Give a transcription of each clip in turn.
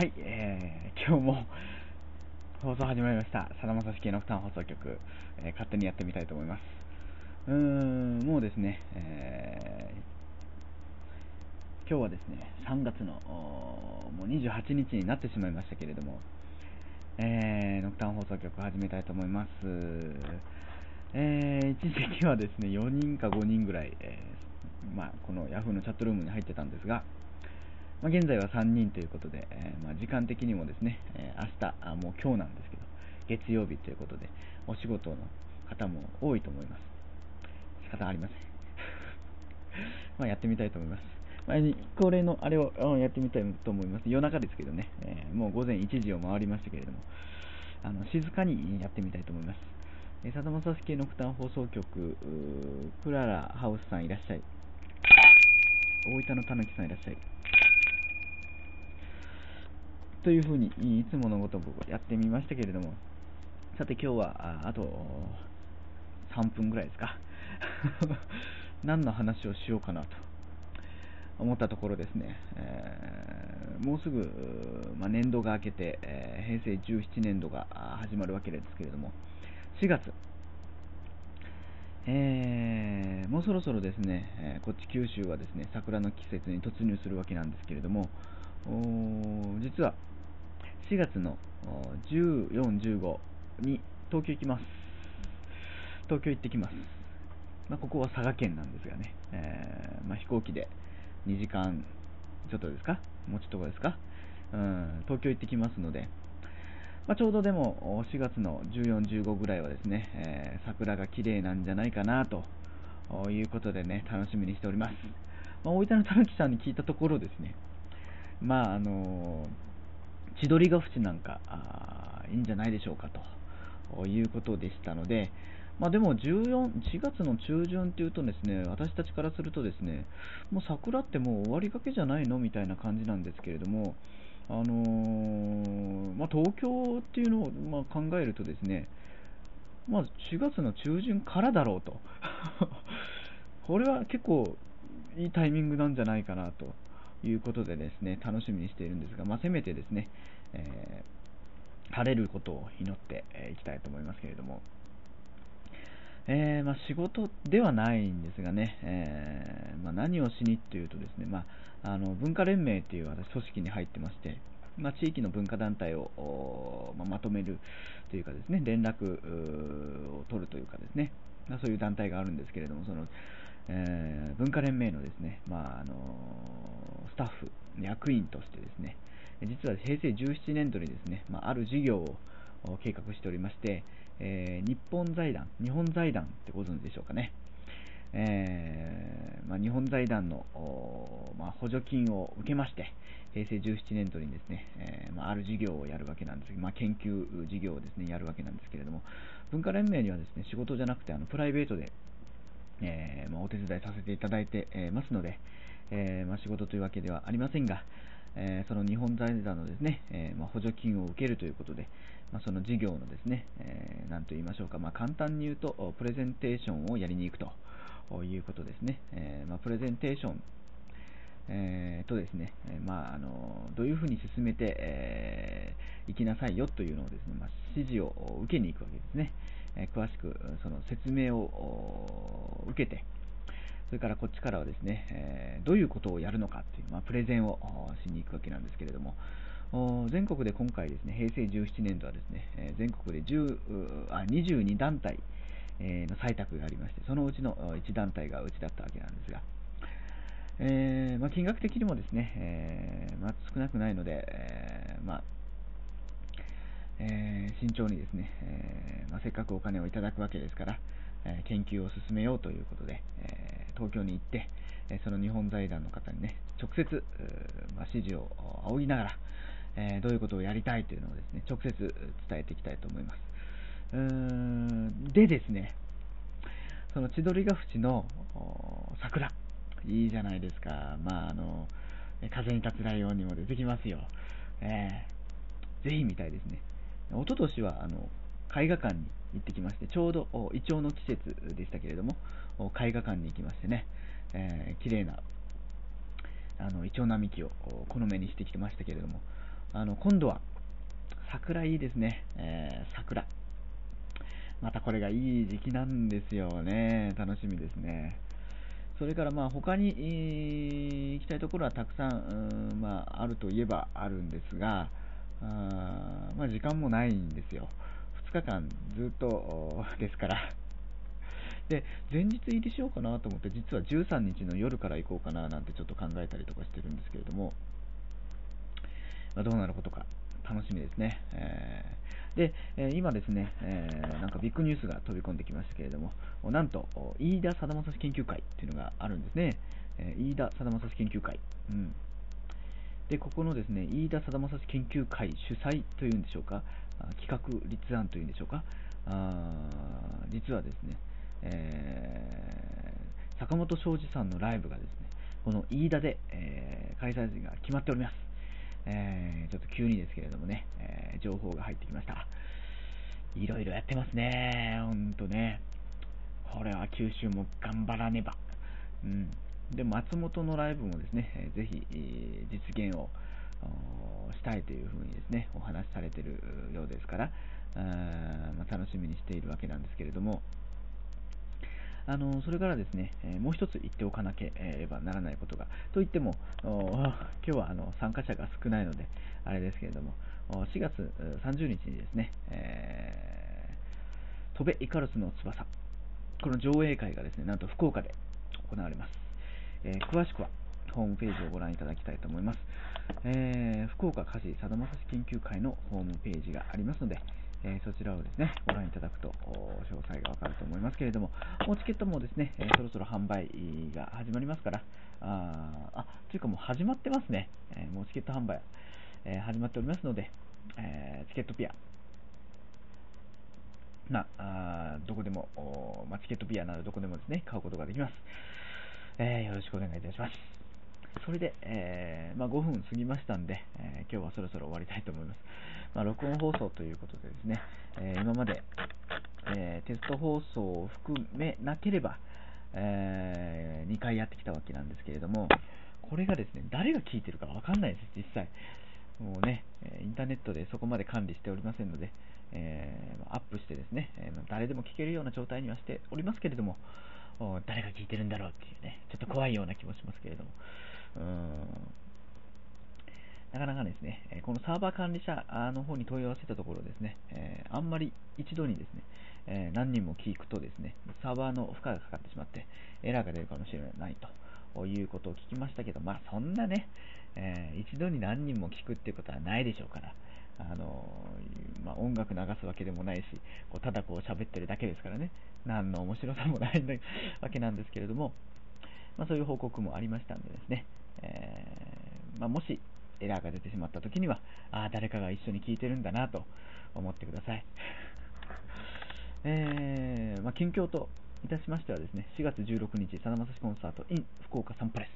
はい、今日も放送始まりました。さだまさし系の負担放送局、勝手にやってみたいと思います。もうですね、今日はですね、3月のもう28日になってしまいましたけれども、ノクターン放送局始めたいと思います。一時期はですね、4人か5人ぐらい、この Yahoo のチャットルームに入ってたんですが、現在は3人ということで、時間的にもですね、明日、もう今日なんですけど、月曜日ということで、お仕事の方も多いと思います。仕方ありません。やってみたいと思います。恒例のあれをやってみたいと思います。夜中ですけどね、もう午前1時を回りましたけれども、静かにやってみたいと思います。さだまさし系の負担放送局、クララハウスさんいらっしゃい。大分のたぬきさんいらっしゃい。というふうにいつものごとくやってみましたけれども、さて今日はあと3分ぐらいですか何の話をしようかなと思ったところですね、もうすぐ、年度が明けて、平成17年度が始まるわけですけれども、4月、もうそろそろですね、こっち九州はですね、桜の季節に突入するわけなんですけれども、実は4月の14、15に東京行きます。東京行ってきます。ここは佐賀県なんですがね、飛行機で2時間ちょっとですか、もうちょっとですか、東京行ってきますので、ちょうどでも4月の14、15ぐらいはですね、桜が綺麗なんじゃないかなということでね、楽しみにしております。大分のたぬきさんに聞いたところですね、千鳥ヶ淵なんかいいんじゃないでしょうかということでしたので、でも4月の中旬というとですね、私たちからするとですね、もう桜ってもう終わりかけじゃないのみたいな感じなんですけれども、東京っていうのを考えるとですね、4月の中旬からだろうとこれは結構いいタイミングなんじゃないかなということでですね、楽しみにしているんですが、せめてですね、晴れることを祈っていきたいと思いますけれども、仕事ではないんですがね、何をしにというとですね、文化連盟という私組織に入ってまして、地域の文化団体をまとめるというかですね、連絡を取るというかですね、そういう団体があるんですけれども、その文化連盟のですね、スタッフ、役員としてですね、実は平成17年度にですね、ある事業を計画しておりまして、日本財団ってご存知でしょうかね。日本財団の補助金を受けまして、平成17年度にですね、ある事業をやるわけなんですが、研究事業をですね、やるわけなんですけれども、文化連盟にはですね、仕事じゃなくてプライベートでお手伝いさせていただいてますので、仕事というわけではありませんが、その日本財団のですね、補助金を受けるということで、その事業のですね、何と言いましょうか、簡単に言うとプレゼンテーションをやりに行くということですね。プレゼンテーションとですね、どういうふうに進めていきなさいよというのをですね、指示を受けに行くわけですね。詳しくその説明を受けて、それからこっちからはですね、どういうことをやるのかという、プレゼンをしに行くわけなんですけれども、全国で今回ですね、平成17年度はですね、全国で22団体の採択がありまして、そのうちの1団体がうちだったわけなんですが、金額的にもですね、少なくないので、慎重にですね、せっかくお金をいただくわけですから、研究を進めようということで、東京に行って、その日本財団の方にね、直接、指示を仰ぎながら、どういうことをやりたいというのをですね、直接伝えていきたいと思います。でですね、その千鳥ヶ淵の桜、いいじゃないですか。風に立つライオンにも出てきますよ。ぜひ見たいですね。一昨年は絵画館に行ってきまして、ちょうどイチョウの季節でしたけれども、絵画館に行きましてね、綺麗なイチョウ並木をこの目にしてきてましたけれども、 今度は桜いいですね、桜。またこれがいい時期なんですよね。楽しみですね。それから他に、行きたいところはたくさん、あるといえばあるんですが、時間もないんですよ。2日間ずっとですから。で、前日入りしようかなと思って、実は13日の夜から行こうかななんてちょっと考えたりとかしてるんですけれども、どうなることか楽しみですね。で、今ですね、なんかビッグニュースが飛び込んできましたけれども、なんと、飯田貞正史研究会っていうのがあるんですね。飯田貞正史研究会。で、ここのですね、飯田貞正史研究会主催というんでしょうか、企画立案というんでしょうか、実はですね、坂本昌司さんのライブがですね、この飯田で、開催日が決まっております。ちょっと急にですけれどもね、情報が入ってきました。いろいろやってますね、ほんとね。これは九州も頑張らねば。で、松本のライブもですね、ぜひ、実現をしたいというふうにですね、お話しされているようですから、楽しみにしているわけなんですけれども、それからですね、もう一つ言っておかなければならないことが、といっても、今日は参加者が少ないので、あれですけれども、4月30日にですね、飛べイカロスの翼、この上映会がですね、なんと福岡で行われます。詳しくはホームページをご覧いただきたいと思います。福岡歌詞さだまさし研究会のホームページがありますので、そちらをですね、ご覧いただくと詳細がわかると思いますけれども、もうチケットもですね、そろそろ販売が始まりますから、というかもう始まってますね。もうチケット販売、始まっておりますので、チケットピア、どこでも、チケットピアなどどこでもですね、買うことができます。よろしくお願いいたします。それで、5分過ぎましたんで、今日はそろそろ終わりたいと思います。録音放送ということでですね、今まで、テスト放送を含めなければ、2回やってきたわけなんですけれども、これがですね、誰が聞いてるかわかんないです、実際。もうね、インターネットでそこまで管理しておりませんので、アップしてですね、誰でも聞けるような状態にはしておりますけれども、誰が聞いてるんだろうっていうね、ちょっと怖いような気もしますけれども、なかなかですね、このサーバー管理者の方に問い合わせたところですね、あんまり一度にですね、何人も聞くとですね、サーバーの負荷がかかってしまって、エラーが出るかもしれないということを聞きましたけど、そんなね、一度に何人も聞くっていうことはないでしょうから、音楽流すわけでもないし、ただこう喋ってるだけですからね、何の面白さもないわけなんですけれども、そういう報告もありましたんでですね、もしエラーが出てしまったときには、誰かが一緒に聞いてるんだなと思ってください。近況といたしましてはですね、4月16日、さだまさしコンサート in 福岡サンパレス、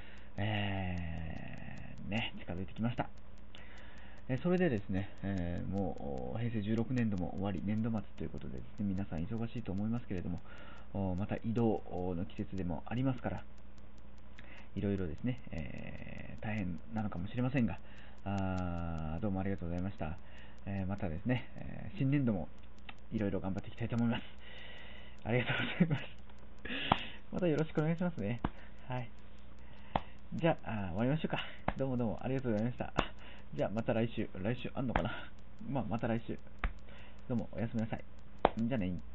近づいてきました。それでですね、もう平成16年度も終わり、年度末ということでですね、皆さん忙しいと思いますけれども、また移動の季節でもありますから、いろいろですね、大変なのかもしれませんが、どうもありがとうございました。またですね、新年度もいろいろ頑張っていきたいと思います。ありがとうございます。またよろしくお願いしますね。はい。じゃあ、終わりましょうか。どうもありがとうございました。じゃあまた来週あんのかな。また来週。どうもおやすみなさい。じゃあね。